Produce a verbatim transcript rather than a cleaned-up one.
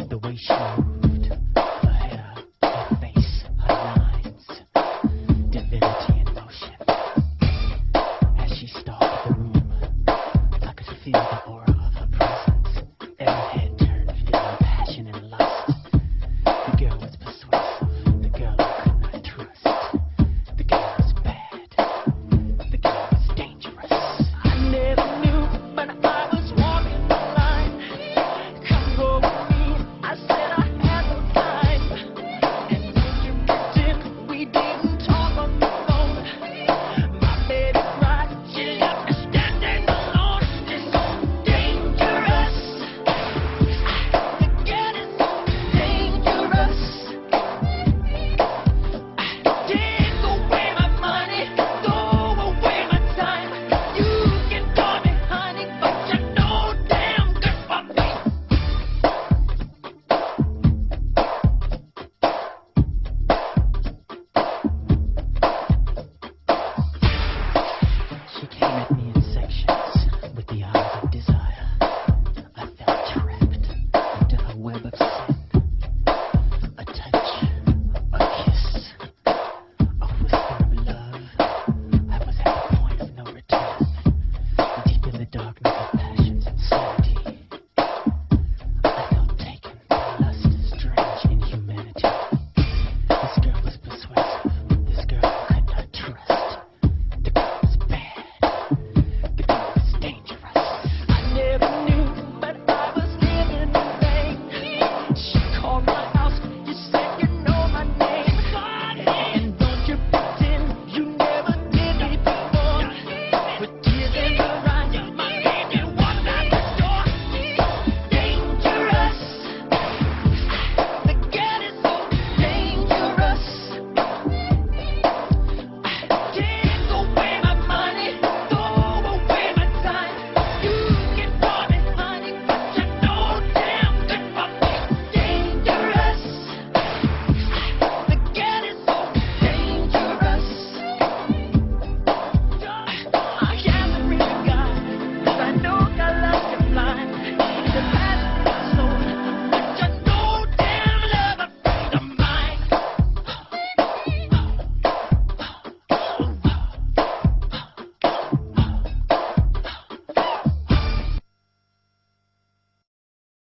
The way she moved, her hair, her face, her lines, divinity in motion. As she stalked the room, I could feel the aura of her presence. Every head turned, feeling passion and lust. The girl was persuasive, the girl I could not trust. The girl was bad, the girl was dangerous. I never knew, but I was walking the line. Come go with me, I said I had no time. And would you pretend we didn't talk on the phone? My baby cried, she left me standing alone. It's so dangerous. The girl is so dangerous. Take away my money, throw away my time. You can call me honey, but you're no damn good for me. She came at me in sections with the eyes of desire. I felt trapped into her web of sin.